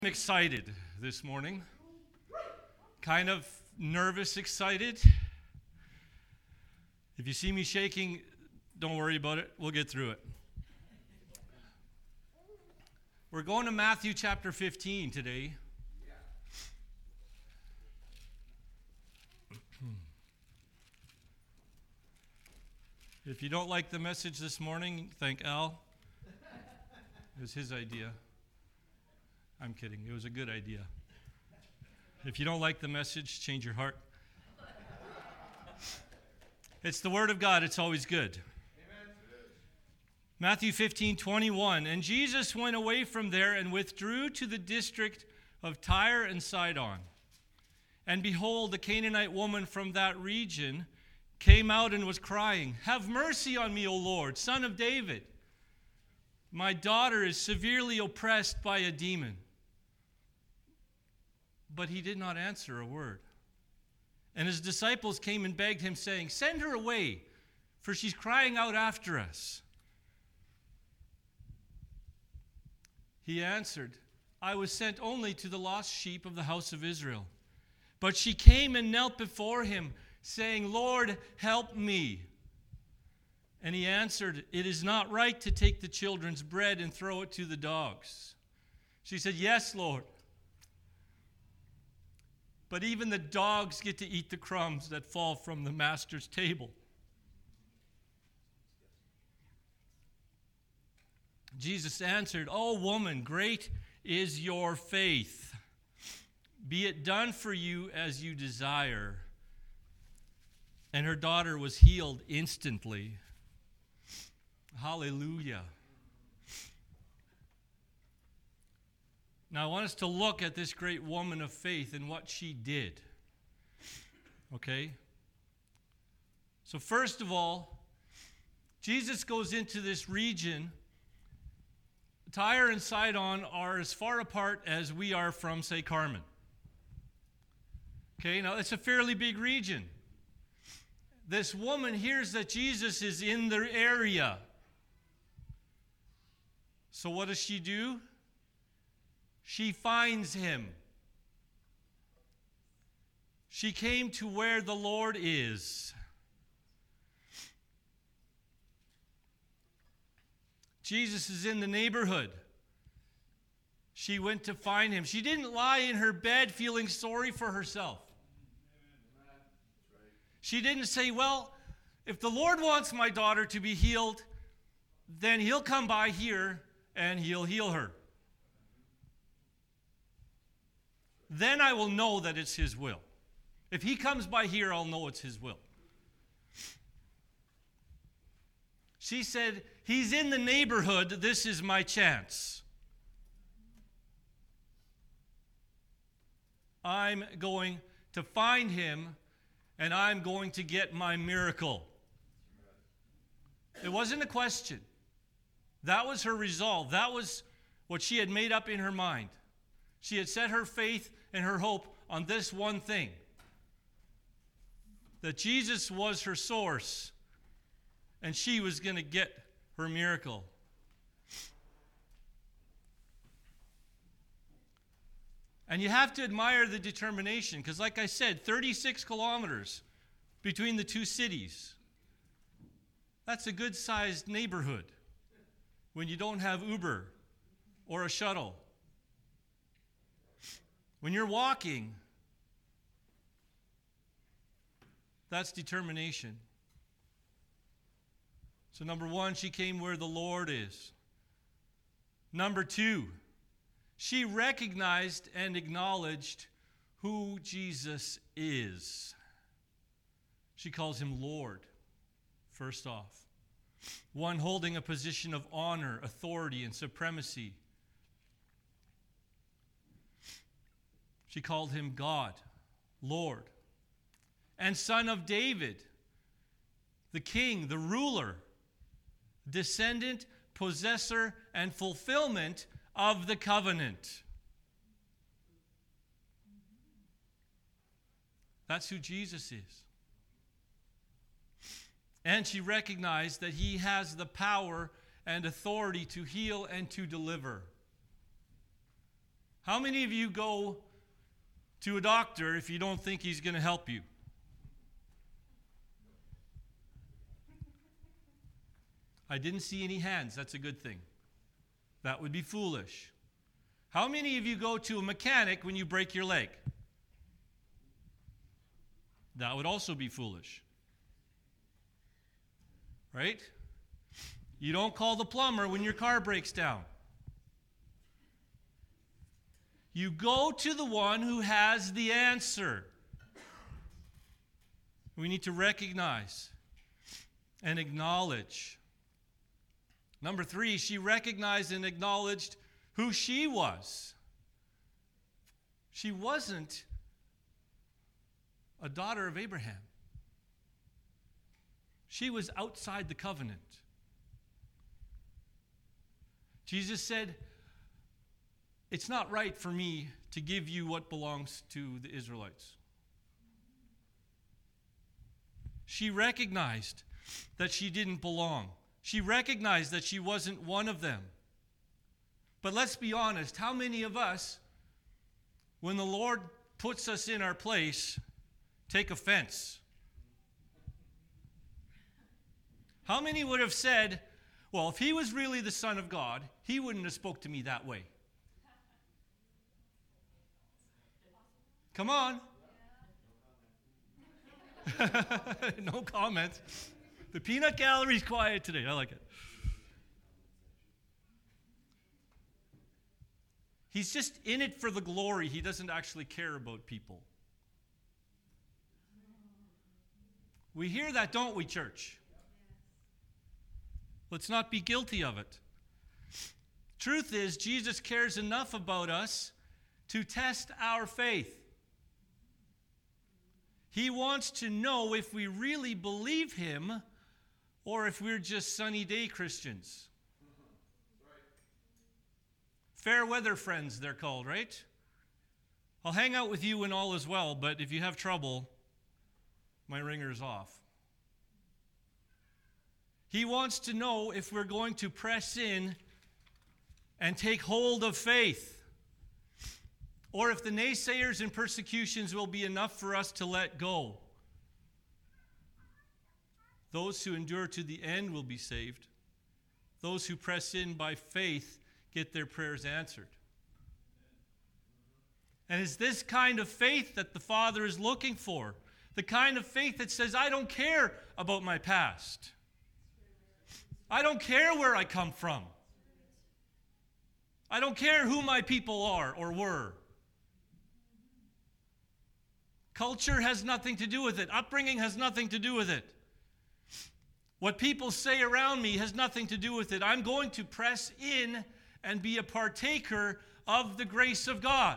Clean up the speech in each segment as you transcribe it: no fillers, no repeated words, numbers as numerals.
I'm excited this morning. Kind of nervous excited. If you see me shaking, don't worry about it. We'll get through it. We're going to Matthew chapter 15 today. If you don't like the message this morning, thank Al. It was his idea. I'm kidding. It was a good idea. If you don't like the message, change your heart. It's the Word of God. It's always good. Amen. Matthew 15:21. And Jesus went away from there and withdrew to the district of Tyre and Sidon. And behold, a Canaanite woman from that region came out and was crying, "Have mercy on me, O Lord, Son of David. My daughter is severely oppressed by a demon." But he did not answer a word. And his disciples came and begged him, saying, "Send her away, for she's crying out after us." He answered, "I was sent only to the lost sheep of the house of Israel." But she came and knelt before him, saying, "Lord, help me." And he answered, "It is not right to take the children's bread and throw it to the dogs." She said, "Yes, Lord. But even the dogs get to eat the crumbs that fall from the master's table." Jesus answered, "O woman, great is your faith. Be it done for you as you desire." And her daughter was healed instantly. Hallelujah. Now, I want us to look at this great woman of faith and what she did. Okay? So first of all, Jesus goes into this region. Tyre and Sidon are as far apart as we are from, say, Carmen. Okay, now it's a fairly big region. This woman hears that Jesus is in the area. So what does she do? She finds him. She came to where the Lord is. Jesus is in the neighborhood. She went to find him. She didn't lie in her bed feeling sorry for herself. She didn't say, "Well, if the Lord wants my daughter to be healed, then he'll come by here and he'll heal her. Then I will know that it's his will. If he comes by here, I'll know it's his will." She said, "He's in the neighborhood. This is my chance. I'm going to find him, and I'm going to get my miracle." It wasn't a question. That was her resolve. That was what she had made up in her mind. She had set her faith and her hope on this one thing, that Jesus was her source, and she was going to get her miracle. And you have to admire the determination, because like I said, 36 kilometers between the two cities. That's a good-sized neighborhood when you don't have Uber or a shuttle. When you're walking, that's determination. So number one, she came where the Lord is. Number two, she recognized and acknowledged who Jesus is. She calls him Lord, first off. One holding a position of honor, authority, and supremacy. She called him God, Lord, and Son of David, the king, the ruler, descendant, possessor, and fulfillment of the covenant. That's who Jesus is. And she recognized that he has the power and authority to heal and to deliver. How many of you go to a doctor if you don't think he's going to help you? I didn't see any hands. That's a good thing. That would be foolish. How many of you go to a mechanic when you break your leg? That would also be foolish. Right? You don't call the plumber when your car breaks down. You go to the one who has the answer. We need to recognize and acknowledge. Number 3, she recognized and acknowledged who she was. She wasn't a daughter of Abraham. She was outside the covenant. Jesus said, it's not right for me to give you what belongs to the Israelites. She recognized that she didn't belong. She recognized that she wasn't one of them. But let's be honest, how many of us, when the Lord puts us in our place, take offense? How many would have said, well, if he was really the Son of God, he wouldn't have spoke to me that way? Come on. No comment. The peanut gallery's quiet today. I like it. He's just in it for the glory. He doesn't actually care about people. We hear that, don't we, church? Let's not be guilty of it. Truth is, Jesus cares enough about us to test our faith. He wants to know if we really believe him or if we're just sunny day Christians. Fair weather friends, they're called, right? I'll hang out with you when all is well, but if you have trouble, my ringer's off. He wants to know if we're going to press in and take hold of faith, or if the naysayers and persecutions will be enough for us to let go. Those who endure to the end will be saved. Those who press in by faith get their prayers answered. And it's this kind of faith that the Father is looking for. The kind of faith that says, I don't care about my past. I don't care where I come from. I don't care who my people are or were. Culture has nothing to do with it. Upbringing has nothing to do with it. What people say around me has nothing to do with it. I'm going to press in and be a partaker of the grace of God.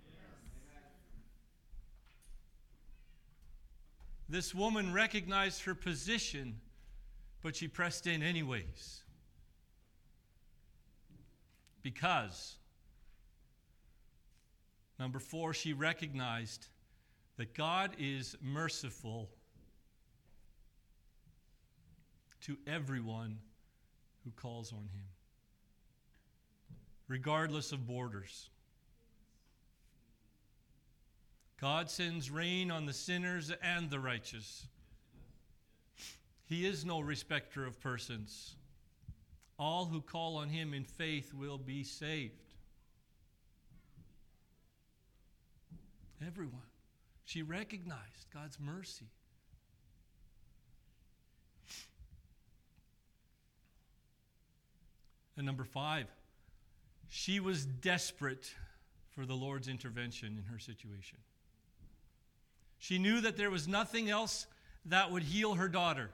This woman recognized her position, but she pressed in anyways. Because, number 4, she recognized that God is merciful to everyone who calls on him, regardless of borders. God sends rain on the sinners and the righteous. He is no respecter of persons. All who call on him in faith will be saved. Everyone. She recognized God's mercy. And number 5, she was desperate for the Lord's intervention in her situation. She knew that there was nothing else that would heal her daughter.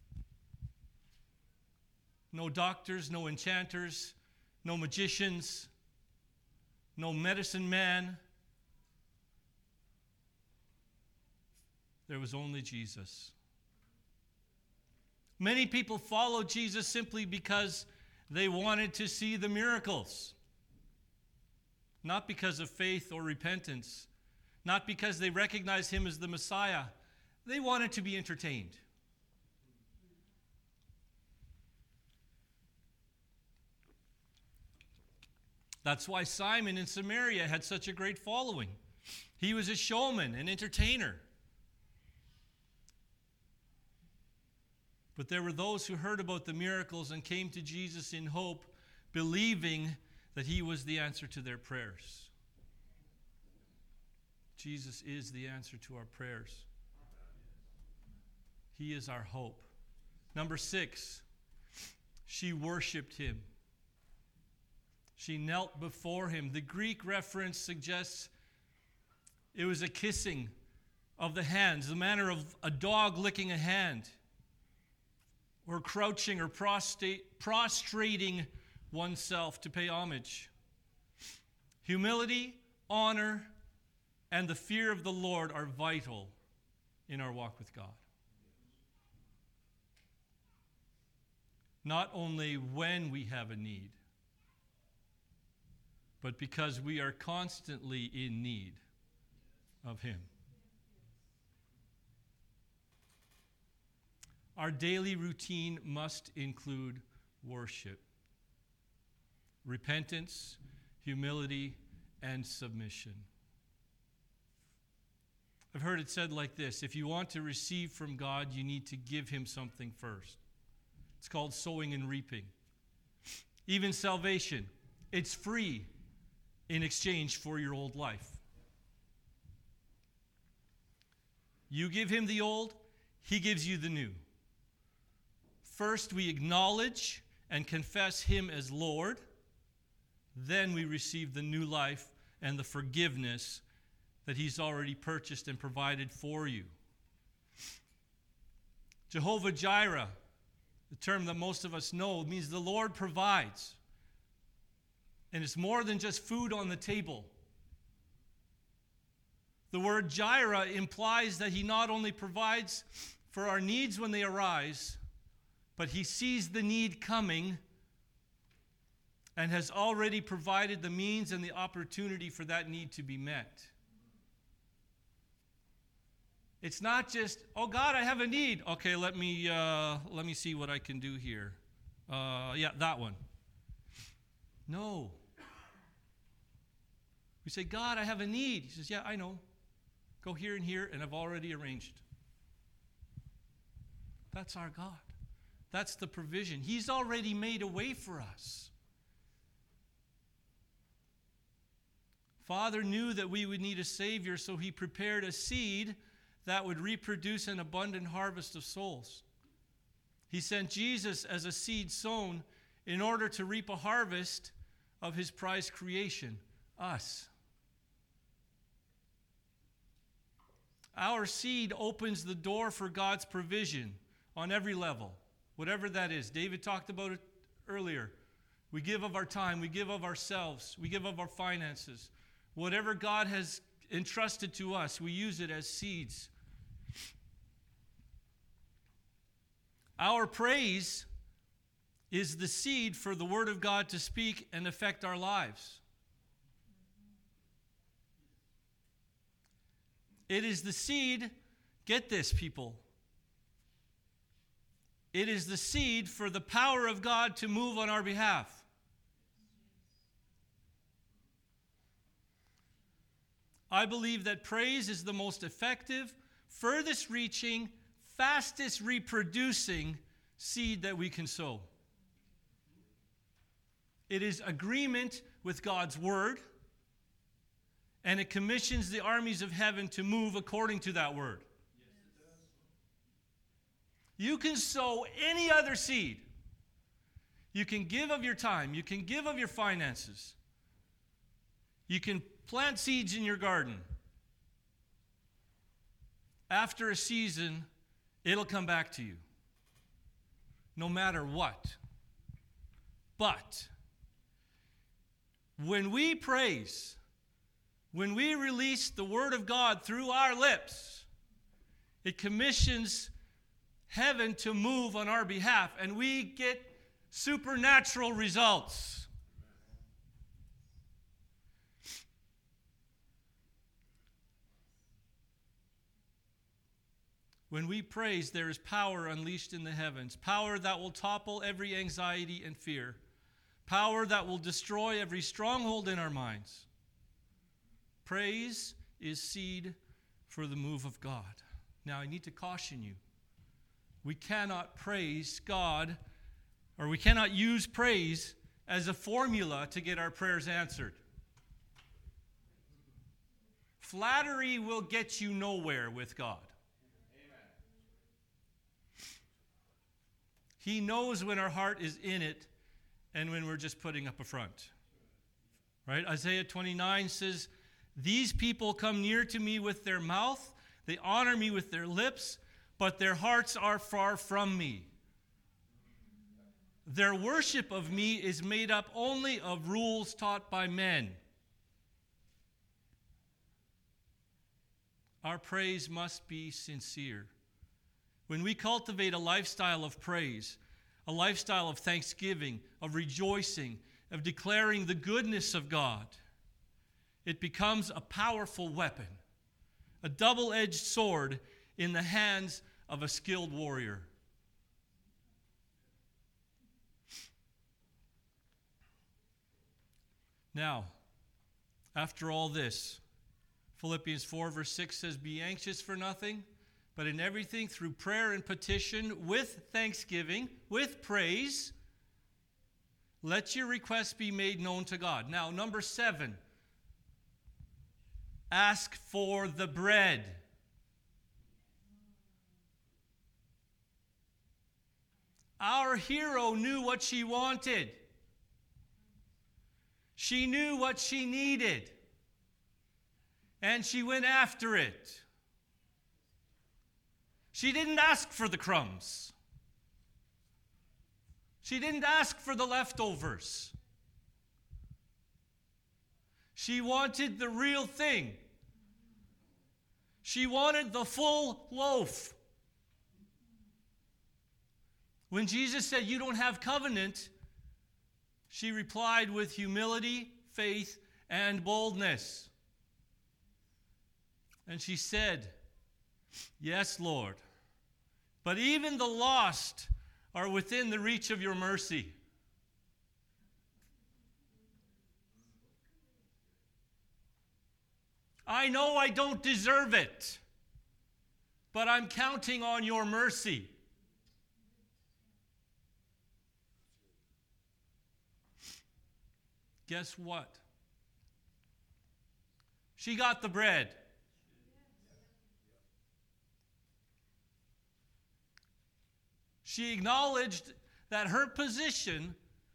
No doctors, no enchanters, no magicians, no medicine man. There was only Jesus. Many people followed Jesus simply because they wanted to see the miracles. Not because of faith or repentance. Not because they recognized him as the Messiah. They wanted to be entertained. That's why Simon in Samaria had such a great following. He was a showman, an entertainer. But there were those who heard about the miracles and came to Jesus in hope, believing that he was the answer to their prayers. Jesus is the answer to our prayers. He is our hope. Number 6, she worshiped him. She knelt before him. The Greek reference suggests it was a kissing of the hands, the manner of a dog licking a hand, or crouching or prostrating oneself to pay homage. Humility, honor, and the fear of the Lord are vital in our walk with God. Not only when we have a need, but because we are constantly in need of him. Our daily routine must include worship, repentance, humility, and submission. I've heard it said like this: if you want to receive from God, you need to give him something first. It's called sowing and reaping. Even salvation, it's free in exchange for your old life. You give him the old, he gives you the new. First, we acknowledge and confess him as Lord. Then we receive the new life and the forgiveness that he's already purchased and provided for you. Jehovah Jireh, the term that most of us know, means the Lord provides. And it's more than just food on the table. The word Jireh implies that he not only provides for our needs when they arise, but he sees the need coming and has already provided the means and the opportunity for that need to be met. It's not just, oh God, I have a need. Okay, let me see what I can do here. Yeah, that one. No. We say, God, I have a need. He says, yeah, I know. Go here and here, and I've already arranged. That's our God. That's the provision. He's already made a way for us. Father knew that we would need a Savior, so he prepared a seed that would reproduce an abundant harvest of souls. He sent Jesus as a seed sown in order to reap a harvest of his prized creation, us. Our seed opens the door for God's provision on every level, whatever that is. David talked about it earlier. We give of our time, we give of ourselves, we give of our finances. Whatever God has entrusted to us, we use it as seeds. Our praise is the seed for the Word of God to speak and affect our lives. It is the seed, get this, people. It is the seed for the power of God to move on our behalf. I believe that praise is the most effective, furthest reaching, fastest reproducing seed that we can sow. It is agreement with God's word, and it commissions the armies of heaven to move according to that word. You can sow any other seed. You can give of your time. You can give of your finances. You can plant seeds in your garden. After a season, it'll come back to you, no matter what. But when we praise, when we release the Word of God through our lips, it commissions heaven to move on our behalf, and we get supernatural results. When we praise, there is power unleashed in the heavens, power that will topple every anxiety and fear, power that will destroy every stronghold in our minds. Praise is seed for the move of God. Now, I need to caution you. We cannot praise God, or we cannot use praise as a formula to get our prayers answered. Flattery will get you nowhere with God. Amen. He knows when our heart is in it and when we're just putting up a front. Right? Isaiah 29 says, "These people come near to me with their mouth, they honor me with their lips, but their hearts are far from me. Their worship of me is made up only of rules taught by men." Our praise must be sincere. When we cultivate a lifestyle of praise, a lifestyle of thanksgiving, of rejoicing, of declaring the goodness of God, it becomes a powerful weapon, a double-edged sword in the hands of a skilled warrior. Now, after all this, Philippians 4 verse 6 says, "Be anxious for nothing, but in everything through prayer and petition, with thanksgiving, with praise, let your requests be made known to God." Now, number 7, ask for the bread. Our hero knew what she wanted. She knew what she needed. And she went after it. She didn't ask for the crumbs. She didn't ask for the leftovers. She wanted the real thing. She wanted the full loaf. When Jesus said, "You don't have covenant," she replied with humility, faith, and boldness. And she said, "Yes, Lord, but even the lost are within the reach of your mercy." I know I don't deserve it, but I'm counting on your mercy. Guess what? She got the bread. She acknowledged that her position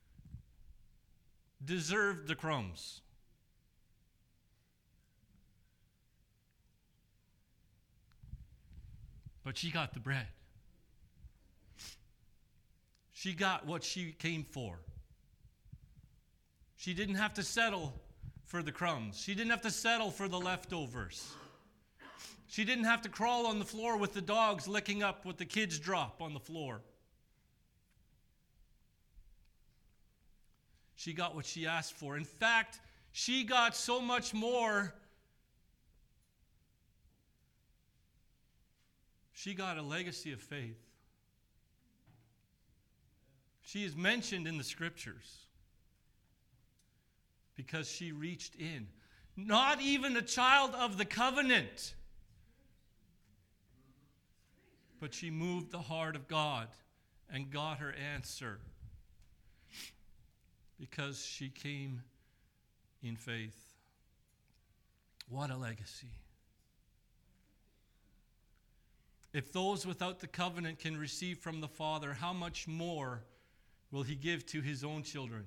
deserved the crumbs. But she got the bread. She got what she came for. She didn't have to settle for the crumbs. She didn't have to settle for the leftovers. She didn't have to crawl on the floor with the dogs licking up what the kids drop on the floor. She got what she asked for. In fact, she got so much more. She got a legacy of faith. She is mentioned in the scriptures because she reached in. Not even a child of the covenant, but she moved the heart of God and got her answer because she came in faith. What a legacy. If those without the covenant can receive from the Father, how much more will he give to his own children?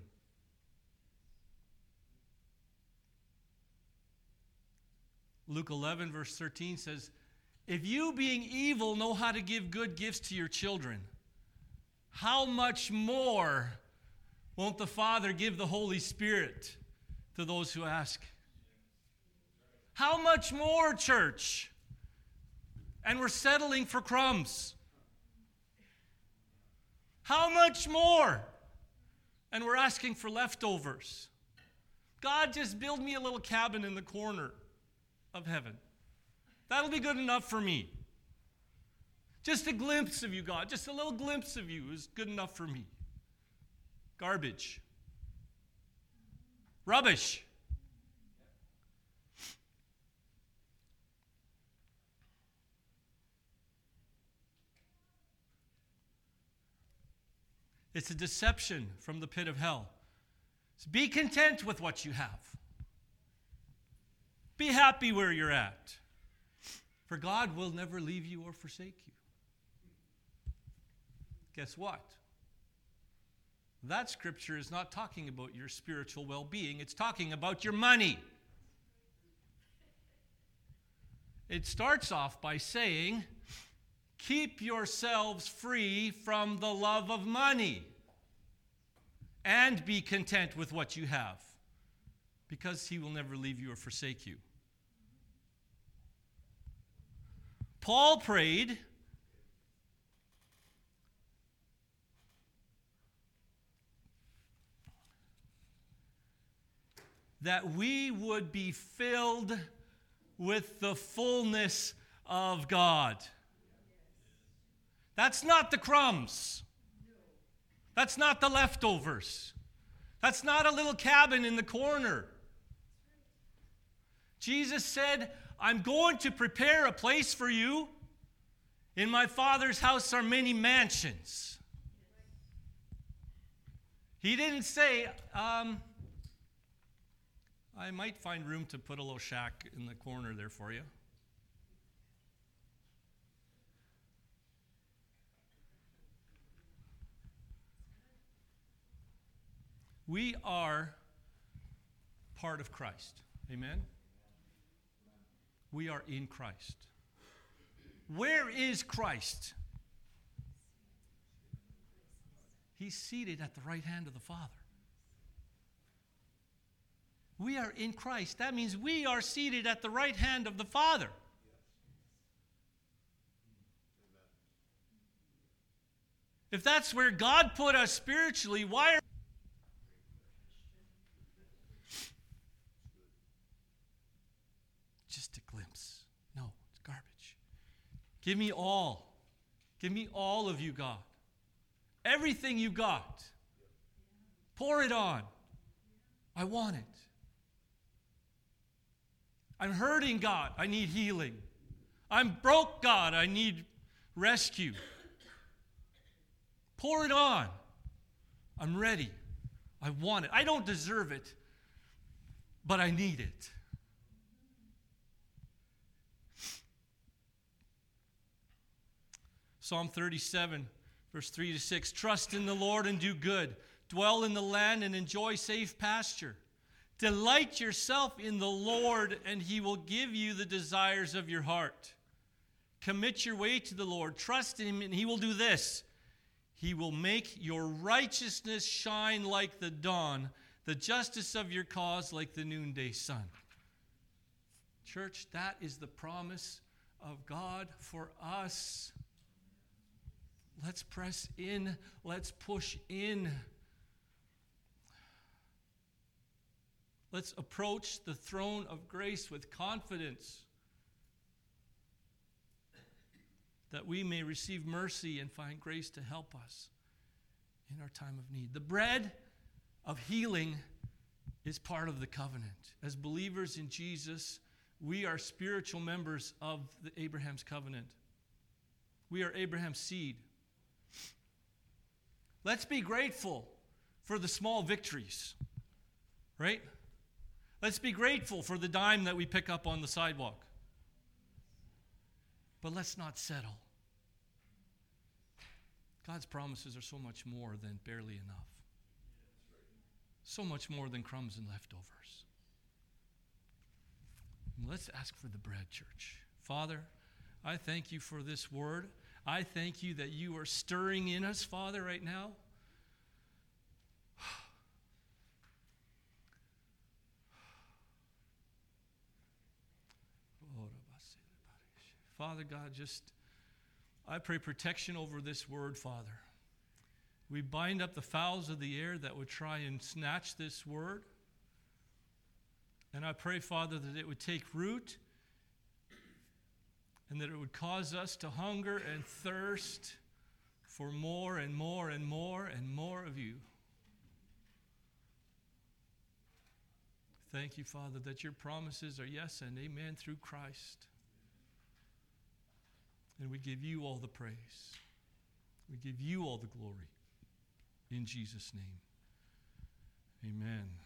Luke 11 verse 13 says, "If you being evil know how to give good gifts to your children, how much more won't the Father give the Holy Spirit to those who ask?" How much more, church? And we're settling for crumbs. How much more? And we're asking for leftovers. God, just build me a little cabin in the corner of heaven. That'll be good enough for me. Just a glimpse of you, God. Just a little glimpse of you is good enough for me. Garbage. Rubbish. It's a deception from the pit of hell. So be content with what you have. Be happy where you're at. For God will never leave you or forsake you. Guess what? That scripture is not talking about your spiritual well-being. It's talking about your money. It starts off by saying, keep yourselves free from the love of money and be content with what you have, because he will never leave you or forsake you. Paul prayed that we would be filled with the fullness of God. That's not the crumbs. That's not the leftovers. That's not a little cabin in the corner. Jesus said, I'm going to prepare a place for you. In my Father's house are many mansions. He didn't say, I might find room to put a little shack in the corner there for you. We are part of Christ. Amen? We are in Christ. Where is Christ? He's seated at the right hand of the Father. We are in Christ. That means we are seated at the right hand of the Father. If that's where God put us spiritually, why are just a glimpse? No, it's garbage. Give me all. Give me all of you, God. Everything you got. Pour it on. I want it. I'm hurting, God. I need healing. I'm broke, God. I need rescue. Pour it on. I'm ready. I want it. I don't deserve it, but I need it. Psalm 37, verse 3 to 6. Trust in the Lord and do good. Dwell in the land and enjoy safe pasture. Delight yourself in the Lord, and he will give you the desires of your heart. Commit your way to the Lord. Trust in him, and he will do this. He will make your righteousness shine like the dawn, the justice of your cause like the noonday sun. Church, that is the promise of God for us. Let's press in. Let's push in. Let's approach the throne of grace with confidence that we may receive mercy and find grace to help us in our time of need. The bread of healing is part of the covenant. As believers in Jesus, we are spiritual members of Abraham's covenant. We are Abraham's seed. Let's be grateful for the small victories, right? Let's be grateful for the dime that we pick up on the sidewalk. But let's not settle. God's promises are so much more than barely enough. So much more than crumbs and leftovers. Let's ask for the bread, church. Father, I thank you for this word. I thank you that you are stirring in us, Father, right now. Father God, I pray protection over this word, Father. We bind up the fowls of the air that would try and snatch this word. And I pray, Father, that it would take root and that it would cause us to hunger and thirst for more and more and more and more of you. Thank you, Father, that your promises are yes and amen through Christ. And we give you all the praise. We give you all the glory. In Jesus' name, amen.